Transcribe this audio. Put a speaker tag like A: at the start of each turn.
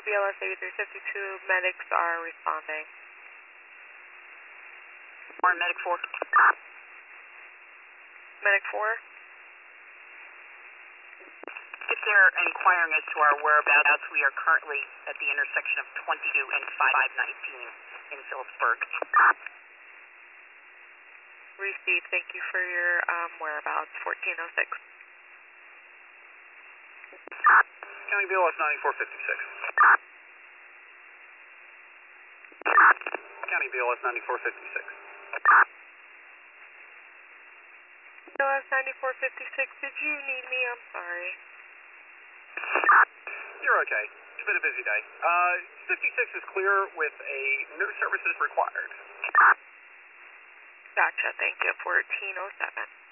A: BLS 8352, medics are responding.
B: Warren, Medic 4.
A: Medic 4?
B: If they're inquiring as to our whereabouts, we are currently at the intersection of 22 and 519 in Phillipsburg.
A: Received. Thank you for your whereabouts. 1406.
C: County BLS 9456. County BLS 9456.
A: BLS 9456, did you need me? I'm sorry.
C: You're okay. It's been a busy day. 56 is clear with a no services required.
A: Gotcha. Thank you. 1407.